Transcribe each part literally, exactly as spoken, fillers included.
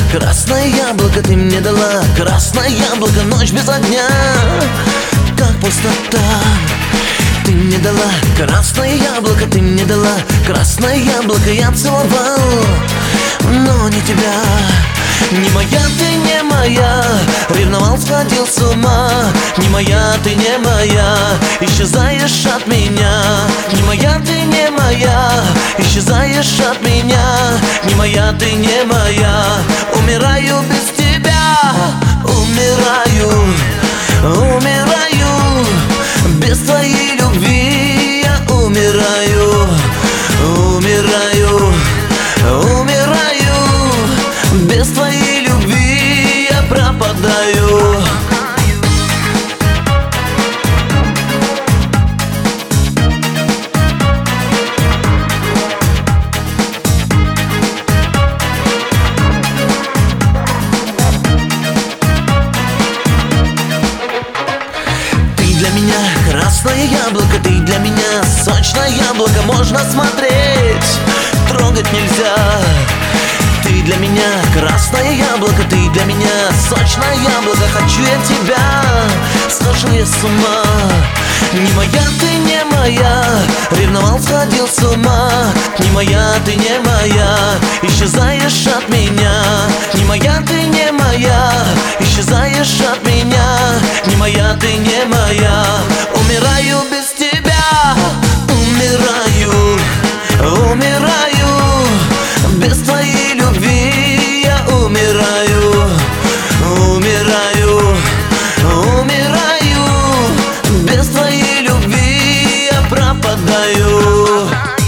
Красное яблоко ты мне дала, красное яблоко, ночь без огня, как пустота. Ты мне дала красное яблоко, ты мне дала красное яблоко, я целовал, но не тебя. Не моя, ты не моя, ревновал, сходил с ума. Не моя, ты не моя, исчезаешь от меня. Не моя, ты не моя, исчезаешь от меня. Не моя, ты не моя, умираю без тебя. Умираю, умираю, без твоей любви я умираю. Умираю, умираю, без твоей любви я пропадаю. Ты для меня красное яблоко, ты для меня сочное яблоко. Можно смотреть, трогать нельзя. Ты для меня красное яблоко, ты для меня сочное яблоко. Хочу я тебя, схожу я с ума. Не моя, ты не моя, ревновал, сходил с ума. Не моя, ты не моя, исчезаешь от меня. Не моя, ты не моя, исчезаешь от меня. Не моя, ты не моя, умираю без тебя. Умираю, умираю, без твоей любви я умираю. Умираю, умираю, без твоей любви я пропадаю.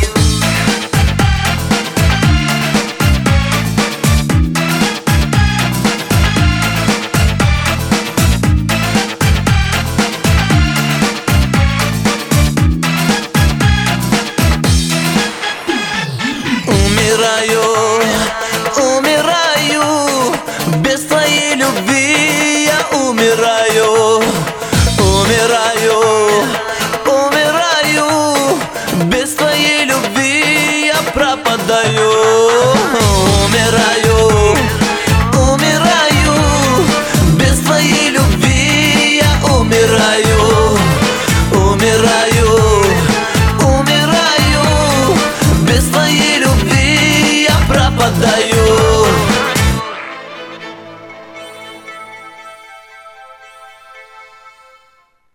Умираю, умираю, без твоей любви я умираю. Умираю.